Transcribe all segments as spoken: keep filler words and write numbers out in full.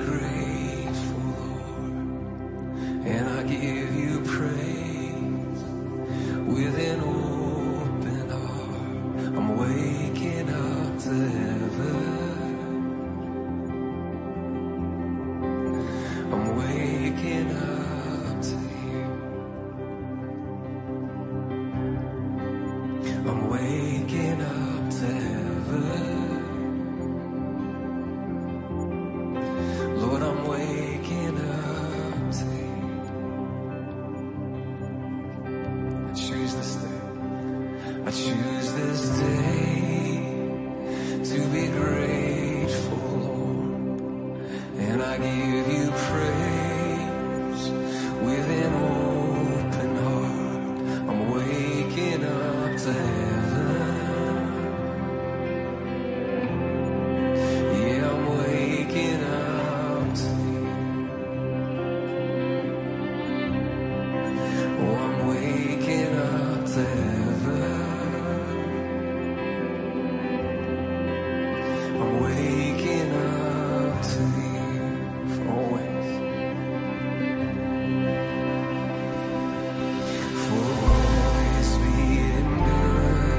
grateful, Lord, and I give you praise with an open heart. I'm waking up to heaven. I'm waking up to you. I'm waking up to heaven. Lord, I'm waking up to you. I choose this day. I choose this day to be grateful, Lord, and I give you praise with an open heart. I'm waking up to heaven. Yeah, I'm waking up to you. Oh, I'm waking up to heaven. I'm waking up to you for always. For always being good.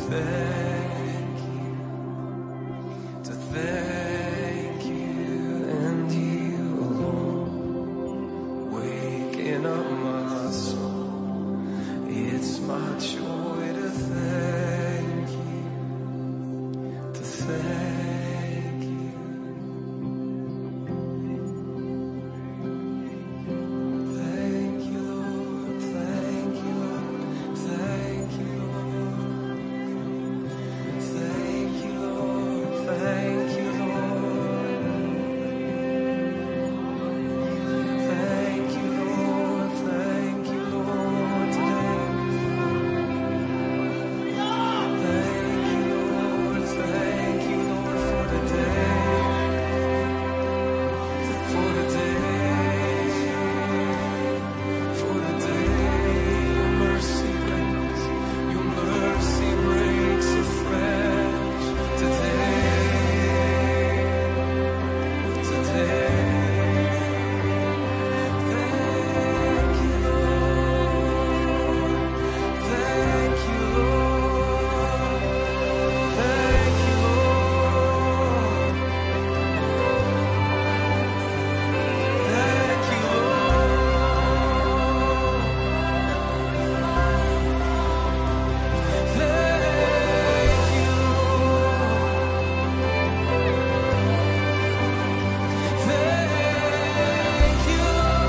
thank you, to thank you and you alone, waking up my soul. It's my joy to thank you, to thank you. Thank you, Lord, thank you, Lord, thank you, Lord. Thank you, Lord, thank you, Lord. Thank you, Lord, thank you, Lord, today. Thank you, Lord, thank you, Lord, for today. For today, for today, your mercy breaks, your mercy breaks afresh. Today, today. Thank you, Lord. Thank you, Lord. Thank you, Lord. Thank you, Lord. Thank you, thank you,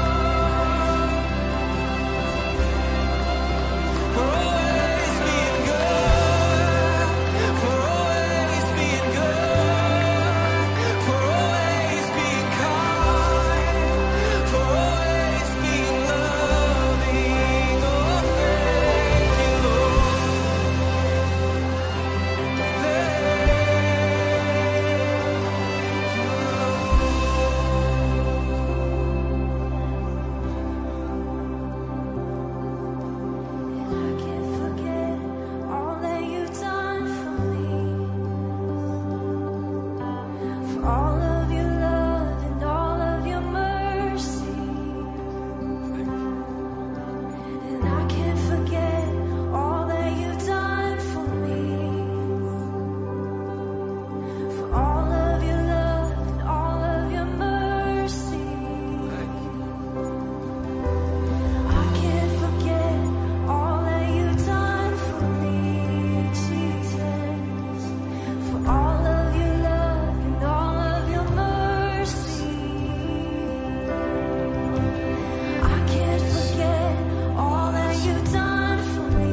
for always being good, for always being good, for always being kind, for always being loving. Oh, thank you, Lord. I can't forget all that you've done for me, for all of your love and all of your mercy. And I can't forget all that you've done for me, for all of your love and all of your mercy. I can't forget all that you've done for me, Jesus, for all of your love and all of your mercy. I can't forget all that you've done for me,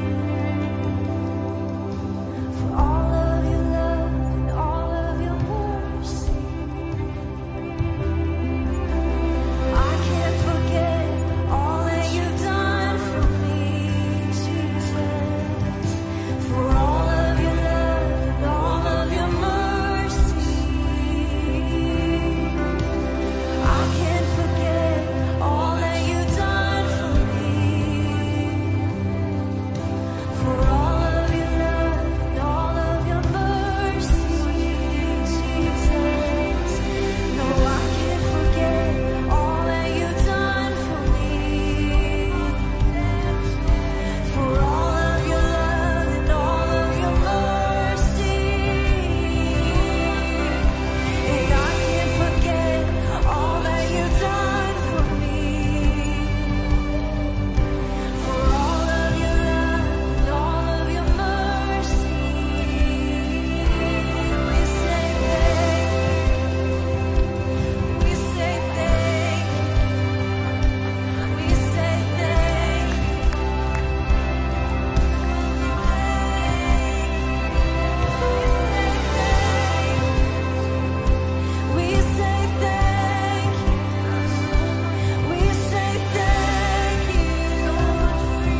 for all of your love and all of your mercy. I can't forget all that you've done for me, Jesus, for all of your love and all of your mercy. I can't forget all that you've done for me, for all of your love and all of your mercy, Jesus. No, I can't forget all that you've done for me, for all of your love and all of your mercy. And I can't forget all that you've done for me, for all of your love and all of your mercy. We say thank you. We say thank you. We say thank you. We say thank you. We say thank you. We say thank you. Oh, we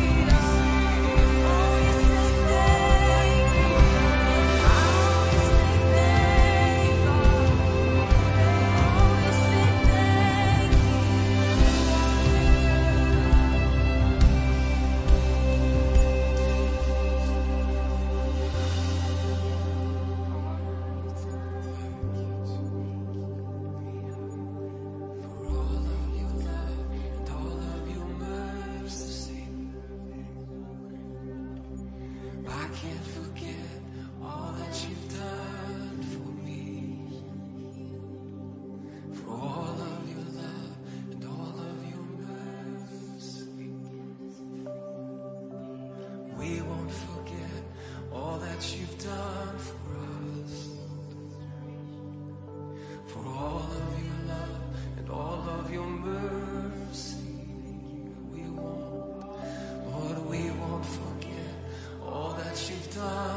say thank you. Oh, we say thank you. Oh, we say thank For all of your love and all of your mercy, I can't forget forget all that you've done for me, for all of your love and all of your mercy. We won't forget all that you've done for us, for all of your love and all of your mercy. We won't, Lord, we won't forget all that you've done